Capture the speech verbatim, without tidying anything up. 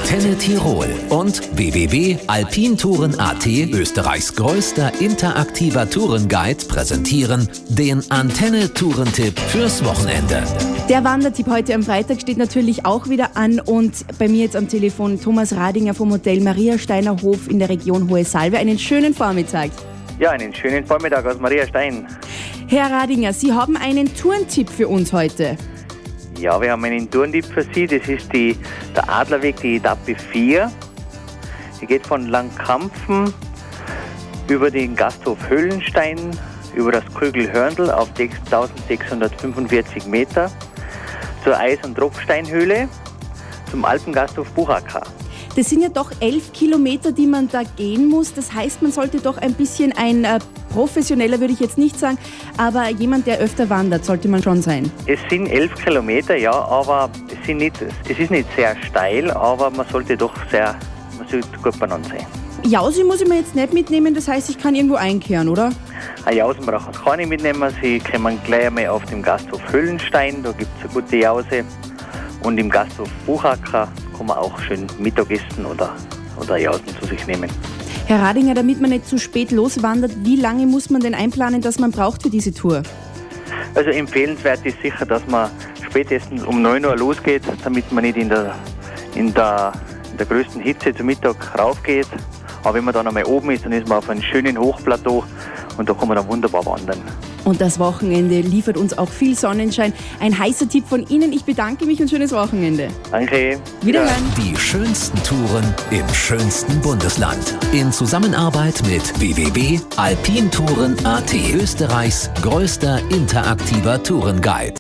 Antenne Tirol und w w w punkt alpintouren punkt a t, Österreichs größter interaktiver Tourenguide, präsentieren den Antenne-Tourentipp fürs Wochenende. Der Wandertipp heute am Freitag steht natürlich auch wieder an und bei mir jetzt am Telefon Thomas Radinger vom Hotel Maria Steiner Hof in der Region Hohe Salve. Einen schönen Vormittag. Ja, einen schönen Vormittag aus Maria Stein. Herr Radinger, Sie haben einen Tourentipp für uns heute. Ja, wir haben einen Tourentipp für Sie. Das ist die, der Adlerweg, die Etappe vier. Die geht von Langkampfen über den Gasthof Höhlenstein, über das Krügelhörnl auf eintausendsechshundertfünfundvierzig Meter zur Eis- und Tropfsteinhöhle zum Alpengasthof Buchacker. Das sind ja doch elf Kilometer, die man da gehen muss. Das heißt, man sollte doch ein bisschen ein äh, professioneller, würde ich jetzt nicht sagen, aber jemand, der öfter wandert, sollte man schon sein. Es sind elf Kilometer, ja, aber es, sind nicht, es ist nicht sehr steil, aber man sollte doch sehr, man sollte gut beieinander sein. Jausi muss ich mir jetzt nicht mitnehmen, das heißt, ich kann irgendwo einkehren, oder? Eine Jausen brauchen Sie keine mitnehmen. Sie kommen gleich einmal auf dem Gasthof Höhlenstein, da gibt es eine gute Jause. Und im Gasthof Buchacker kann man auch schön Mittagessen oder, oder Jausen zu sich nehmen. Herr Radinger, damit man nicht zu spät loswandert, wie lange muss man denn einplanen, dass man braucht für diese Tour? Also empfehlenswert ist sicher, dass man spätestens um neun Uhr losgeht, damit man nicht in der, in der, in der größten Hitze zum Mittag raufgeht. Aber wenn man dann einmal oben ist, dann ist man auf einem schönen Hochplateau und da kann man dann wunderbar wandern. Und das Wochenende liefert uns auch viel Sonnenschein. Ein heißer Tipp von Ihnen. Ich bedanke mich und schönes Wochenende. Danke. Wiederhören. Die schönsten Touren im schönsten Bundesland. In Zusammenarbeit mit w w w punkt alpintouren punkt a t, Österreichs größter interaktiver Tourenguide.